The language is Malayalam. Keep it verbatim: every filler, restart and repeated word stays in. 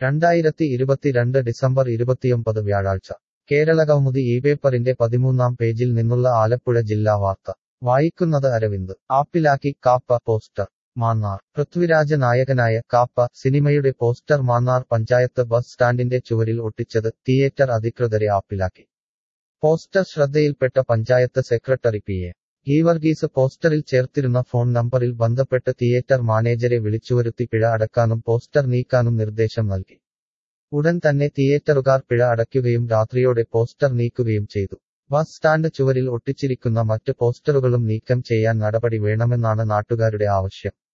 രണ്ടായിരത്തി ഇരുപത്തിരണ്ട് ഡിസംബർ ഇരുപത്തിയൊമ്പത് വ്യാഴാഴ്ച കേരളകൗമുദി ഈ പേപ്പറിന്റെ പതിമൂന്നാം പേജിൽ നിന്നുള്ള ആലപ്പുഴ ജില്ലാ വാർത്ത വായിക്കുന്നത് അരവിന്ദ് ആപ്പിലാക്കി കാപ്പ പോസ്റ്റർ മാന്നാർ പൃഥ്വിരാജ നായകനായ കാപ്പ സിനിമയുടെ പോസ്റ്റർ മാന്നാർ പഞ്ചായത്ത് ബസ് സ്റ്റാൻഡിന്റെ ചുവരിൽ ഒട്ടിച്ചത് തിയേറ്റർ അധികൃതരെ ആപ്പിലാക്കി പോസ്റ്റർ ശ്രദ്ധയിൽപ്പെട്ട panchayat secretary P A Geevarghese പോസ്റ്ററിൽ ചേർത്തിരുന്ന ഫോൺ നമ്പറിൽ ബന്ധപ്പെട്ട് തിയേറ്റർ മാനേജരെ വിളിച്ചുവരുത്തി പിഴ അടക്കാനും പോസ്റ്റർ നീക്കാനും നിർദ്ദേശം നൽകി ഉടൻ തന്നെ തിയേറ്ററുകാർ പിഴ അടയ്ക്കുകയും രാത്രിയോടെ പോസ്റ്റർ നീക്കുകയും ചെയ്തു ബസ് സ്റ്റാൻഡ് ചുവരിൽ ഒട്ടിച്ചിരിക്കുന്ന മറ്റ് പോസ്റ്ററുകളും നീക്കം ചെയ്യാൻ നടപടി വേണമെന്നാണ് നാട്ടുകാരുടെ ആവശ്യം